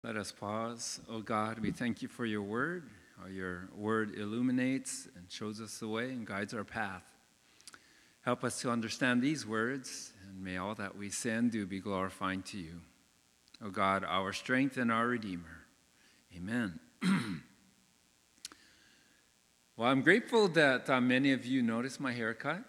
Let us pause. Oh God, we thank you for your word. How your word illuminates and shows us the way and guides our path. Help us to understand these words, and may all that we say and do be glorifying to you. Oh God, our strength and our Redeemer. Amen. Well, I'm grateful that many of you noticed my haircut.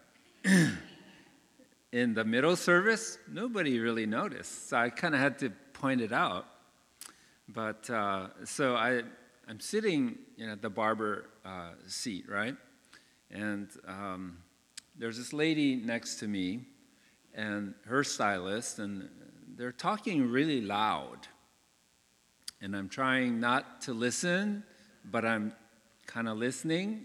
In the middle service, nobody really noticed, so I kind of had to point it out. But so I'm sitting at the barber seat, right? And there's this lady next to me and her stylist, and they're talking really loud. And I'm trying not to listen, but I'm kind of listening,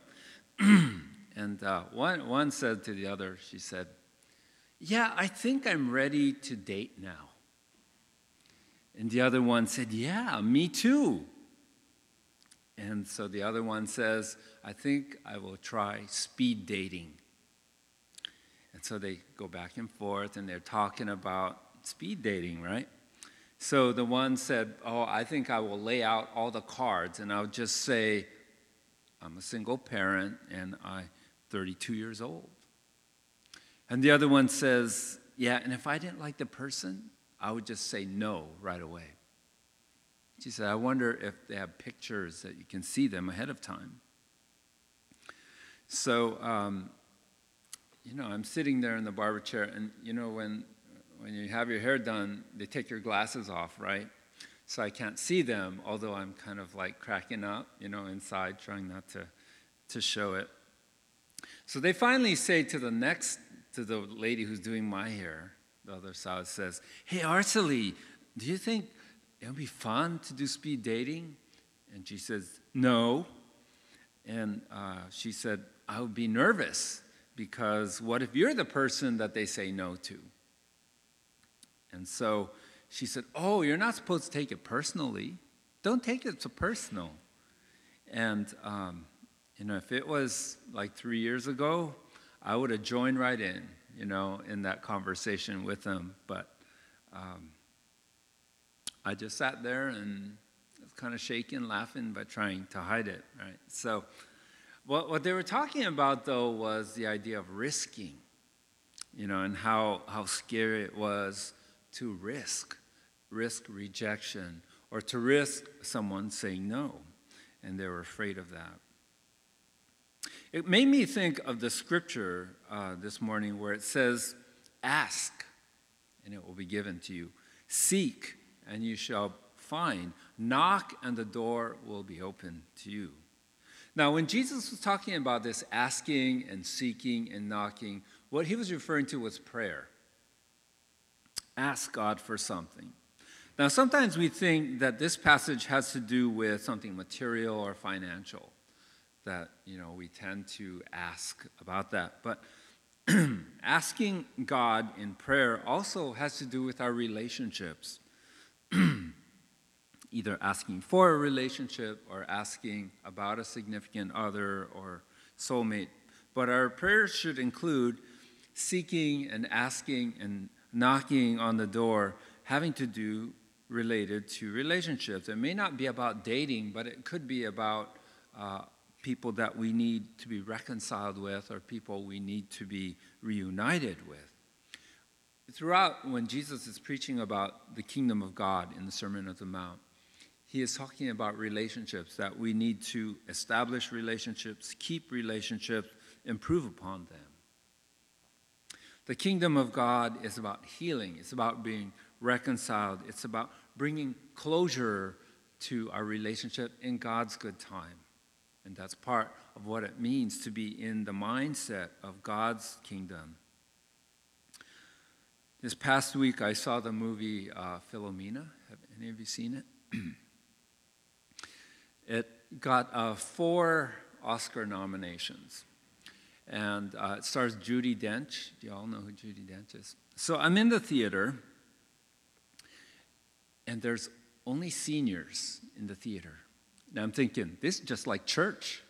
And one said to the other, she said, "Yeah, I think I'm ready to date now." And the other one said, "Yeah, me too." And so the other one says, "I think I will try speed dating." And so they go back and forth, and they're talking about speed dating, right? So the one said, "Oh, I think I will lay out all the cards, and I'll just say, I'm a single parent, and I'm 32 years old." And the other one says, "Yeah, and if I didn't like the person, I would just say no right away." She said, "I wonder if they have pictures that you can see them ahead of time." So, I'm sitting there in the barber chair, and when you have your hair done, they take your glasses off, right? So I can't see them, although I'm kind of like cracking up, inside, trying not to show it. So they finally say to the lady who's doing my hair, the other side says, "Hey, Arcely, do you think it would be fun to do speed dating?" And she says, "No." And she said, "I would be nervous because what if you're the person that they say no to?" And so she said, "Oh, you're not supposed to take it personally. Don't take it so personal." And, if it was like 3 years ago, I would have joined right in that conversation with them. But I just sat there and was kind of shaking, laughing, but trying to hide it, right? So what they were talking about, though, was the idea of risking, and how scary it was to risk rejection or to risk someone saying no, and they were afraid of that. It made me think of the scripture this morning where it says, "Ask, and it will be given to you. Seek, and you shall find. Knock, and the door will be open to you." Now, when Jesus was talking about this asking and seeking and knocking, what he was referring to was prayer. Ask God for something. Now, sometimes we think that this passage has to do with something material or financial, that, we tend to ask about that. But asking God in prayer also has to do with our relationships. Either asking for a relationship or asking about a significant other or soulmate. But our prayers should include seeking and asking and knocking on the door, having to do related to relationships. It may not be about dating, but it could be about people that we need to be reconciled with or people we need to be reunited with. Throughout, when Jesus is preaching about the kingdom of God in the Sermon on the Mount, he is talking about relationships, that we need to establish relationships, keep relationships, improve upon them. The kingdom of God is about healing. It's about being reconciled. It's about bringing closure to our relationship in God's good time. And that's part of what it means to be in the mindset of God's kingdom. This past week, I saw the movie Philomena. Have any of you seen it? It got 4 Oscar nominations. And it stars Judi Dench. Do you all know who Judi Dench is? So I'm in the theater, and there's only seniors in the theater. Now I'm thinking, this is just like church.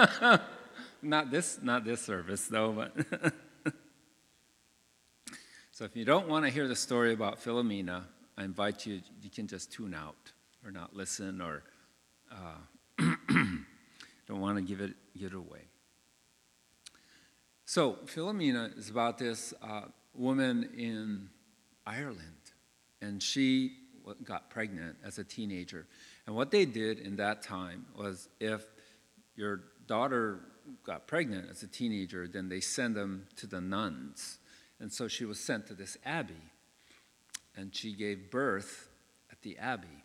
Not this service, though. But So if you don't want to hear the story about Philomena, I invite you, you can just tune out or not listen or don't want to give it away. So Philomena is about this woman in Ireland, and she got pregnant as a teenager. And what they did in that time was if your daughter got pregnant as a teenager, then they send them to the nuns. And so she was sent to this abbey, and she gave birth at the abbey.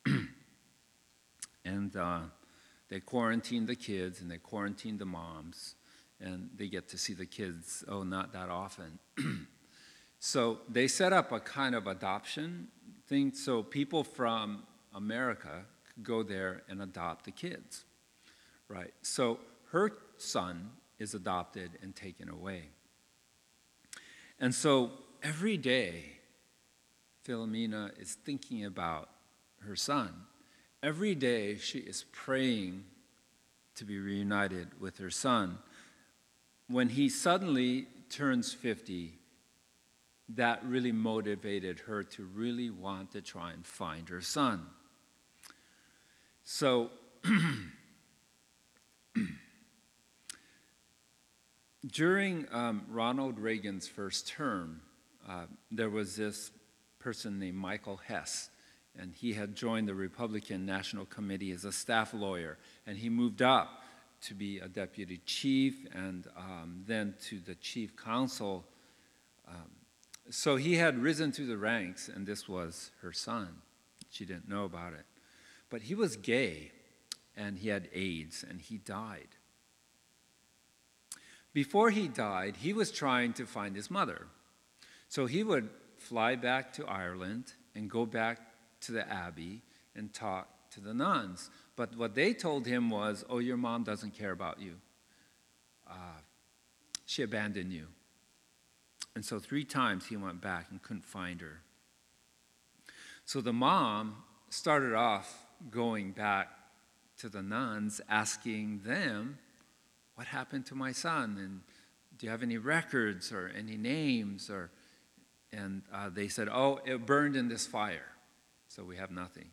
And they quarantined the kids, and they quarantined the moms, and they get to see the kids, not that often. So they set up a kind of adoption thing, so people from America could go there and adopt the kids, right? So her son is adopted and taken away. And so every day, Philomena is thinking about her son. Every day, she is praying to be reunited with her son. When he suddenly turns 50, that really motivated her to really want to try and find her son. So, during Ronald Reagan's first term, there was this person named Michael Hess, and he had joined the Republican National Committee as a staff lawyer, and he moved up to be a deputy chief and then to the chief counsel. So he had risen through the ranks, and this was her son. She didn't know about it. But he was gay, and he had AIDS, and he died. Before he died, he was trying to find his mother. So he would fly back to Ireland and go back to the abbey and talk to the nuns. But what they told him was, your mom doesn't care about you. She abandoned you. And so 3 times he went back and couldn't find her. So the mom started off going back to the nuns, asking them, what happened to my son? And do you have any records or any names? And they said, it burned in this fire, so we have nothing.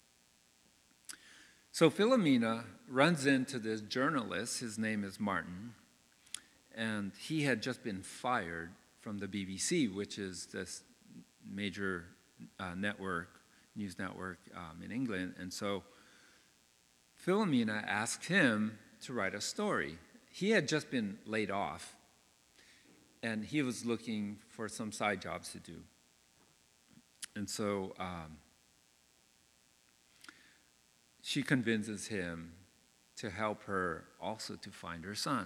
So Philomena runs into this journalist. His name is Martin, and he had just been fired from the BBC, which is this major news network in England. And so Philomena asked him to write a story. He had just been laid off, and he was looking for some side jobs to do. And so she convinces him to help her also to find her son.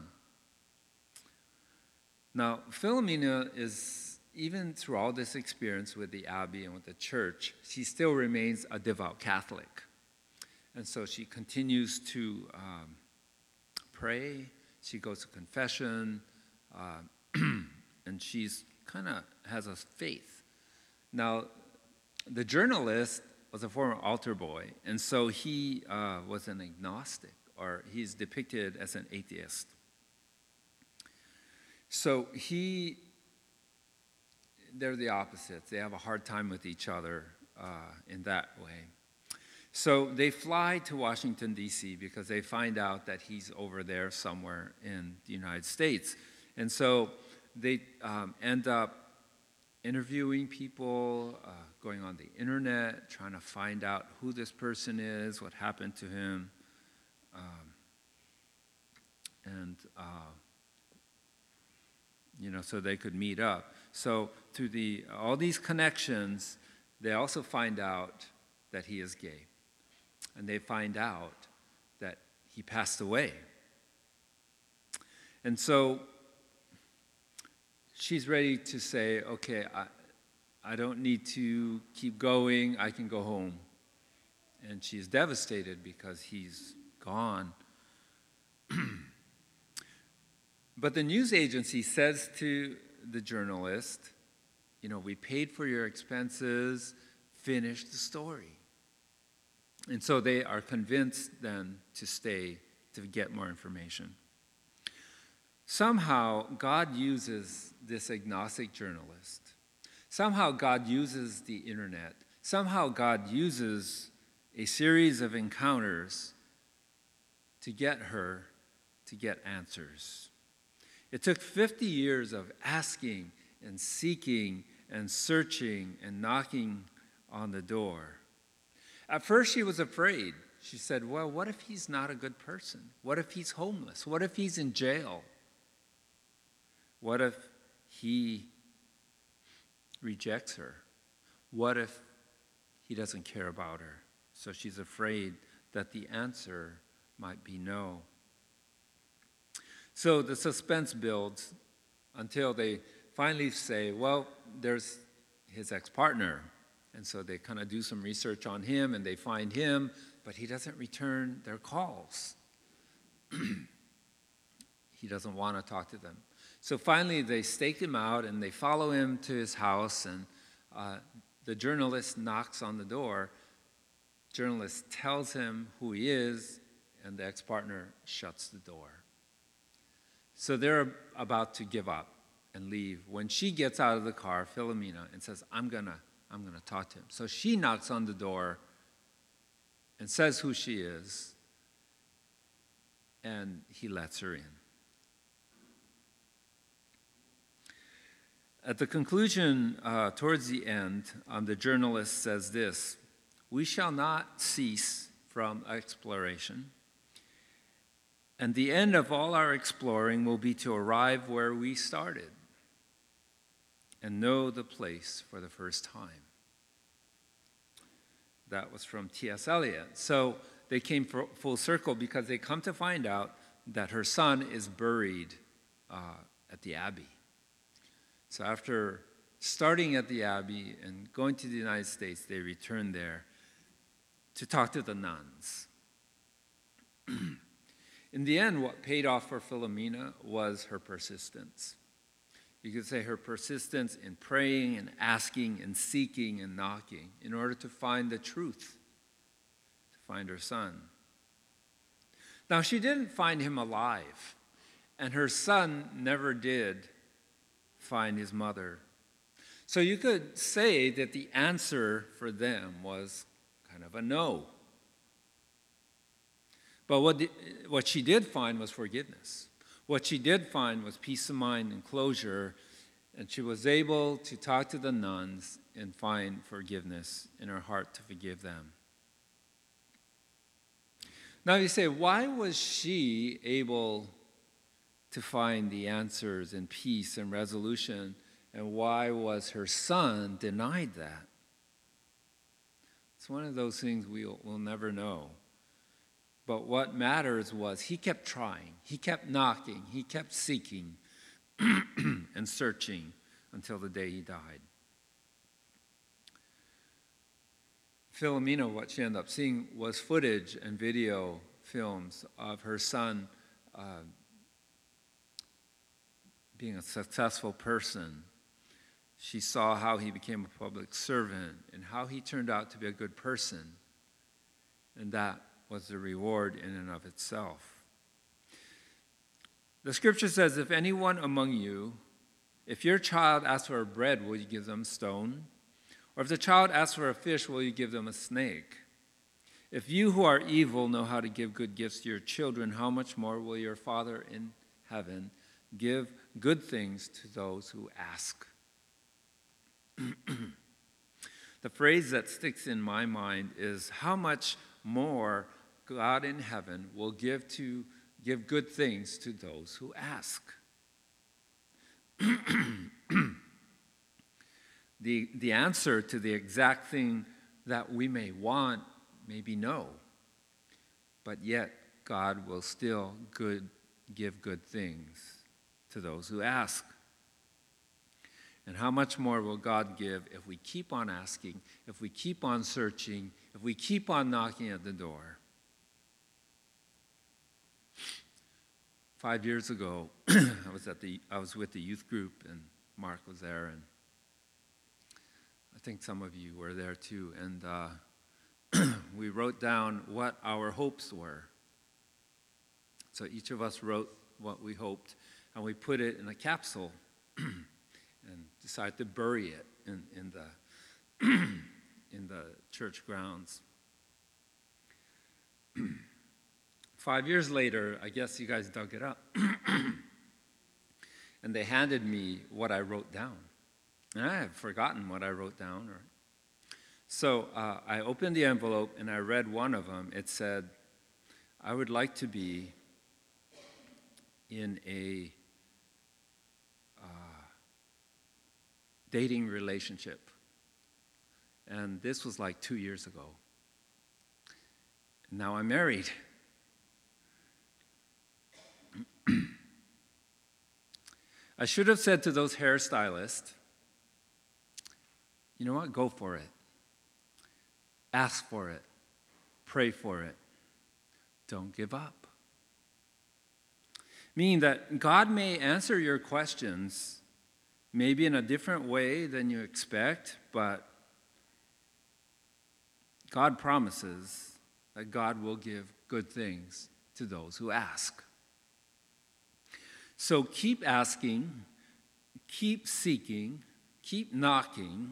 Now, Philomena is, even through all this experience with the abbey and with the church, she still remains a devout Catholic. And so she continues to pray. She goes to confession, and she's kind of has a faith. Now, the journalist was a former altar boy, and so he was an agnostic, or he's depicted as an atheist. So they're the opposites. They have a hard time with each other in that way. So they fly to Washington, D.C. because they find out that he's over there somewhere in the United States. And so they end up interviewing people, going on the internet, trying to find out who this person is, what happened to him. So they could meet up. So through all these connections, they also find out that he is gay. And they find out that he passed away. And so she's ready to say, okay, I don't need to keep going, I can go home. And she's devastated because he's gone. But the news agency says to the journalist, we paid for your expenses, finish the story. And so they are convinced then to stay to get more information. Somehow, God uses this agnostic journalist Somehow God uses the internet. Somehow God uses a series of encounters to get her to get answers. It took 50 years of asking and seeking and searching and knocking on the door. At first, she was afraid. She said, well, what if he's not a good person? What if he's homeless? What if he's in jail? What if he rejects her? What if he doesn't care about her? So she's afraid that the answer might be no. So the suspense builds until they finally say, well, there's his ex-partner. And so they kind of do some research on him, and they find him, but he doesn't return their calls. He doesn't want to talk to them. So finally, they stake him out, and they follow him to his house, and the journalist knocks on the door. Journalist tells him who he is, and the ex-partner shuts the door. So they're about to give up and leave when she gets out of the car, Philomena, and says, I'm gonna talk to him. So she knocks on the door and says who she is, and he lets her in. At the conclusion, towards the end, the journalist says this: we shall not cease from exploration, and the end of all our exploring will be to arrive where we started and know the place for the first time. That was from T.S. Eliot. So they came full circle because they come to find out that her son is buried at the Abbey. So after starting at the Abbey and going to the United States, they returned there to talk to the nuns. In the end, what paid off for Philomena was her persistence. You could say her persistence in praying and asking and seeking and knocking in order to find the truth, to find her son. Now, she didn't find him alive, and her son never did find his mother. So you could say that the answer for them was kind of a no. But what she did find was forgiveness. What she did find was peace of mind and closure, and she was able to talk to the nuns and find forgiveness in her heart to forgive them. Now you say, why was she able to find the answers and peace and resolution, and why was her son denied that? It's one of those things we'll never know. But what matters was he kept trying, he kept knocking, he kept seeking and searching until the day he died. Philomena, what she ended up seeing was footage and video films of her son being a successful person. She saw how he became a public servant and how he turned out to be a good person. And that was the reward in and of itself. The scripture says, if anyone among you, if your child asks for bread, will you give them a stone? Or if the child asks for a fish, will you give them a snake? If you who are evil know how to give good gifts to your children, how much more will your Father in heaven give good things to those who ask? The phrase that sticks in my mind is, how much more God in heaven will give good things to those who ask. The answer to the exact thing that we may want may be no, but yet God will still give good things to those who ask. And how much more will God give if we keep on asking, if we keep on searching, if we keep on knocking at the door? 5 years ago, I was with the youth group, and Mark was there, and I think some of you were there too. And we wrote down what our hopes were. So each of us wrote what we hoped, and we put it in a capsule. and decided to bury it in the in the church grounds. 5 years later, I guess you guys dug it up. And they handed me what I wrote down. And I had forgotten what I wrote down. So I opened the envelope and I read one of them. It said, I would like to be in a dating relationship. And this was like 2 years ago. Now I'm married. I should have said to those hairstylists, you know what, go for it. Ask for it. Pray for it. Don't give up. Meaning that God may answer your questions maybe in a different way than you expect, but God promises that God will give good things to those who ask. So keep asking, keep seeking, keep knocking,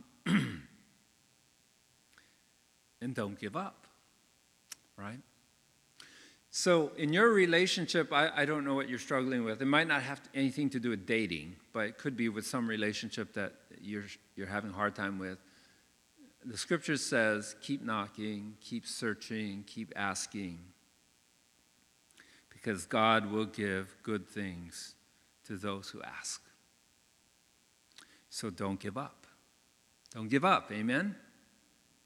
and don't give up, right? So in your relationship, I don't know what you're struggling with. It might not have anything to do with dating, but it could be with some relationship that you're having a hard time with. The scripture says, keep knocking, keep searching, keep asking, because God will give good things to those who ask. So don't give up. Don't give up, amen?